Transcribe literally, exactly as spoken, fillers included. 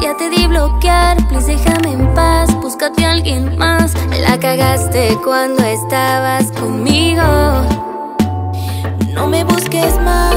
Ya te di bloquear, please déjame en paz. Búscate a alguien más. La cagaste cuando estabas conmigo. No me busques más.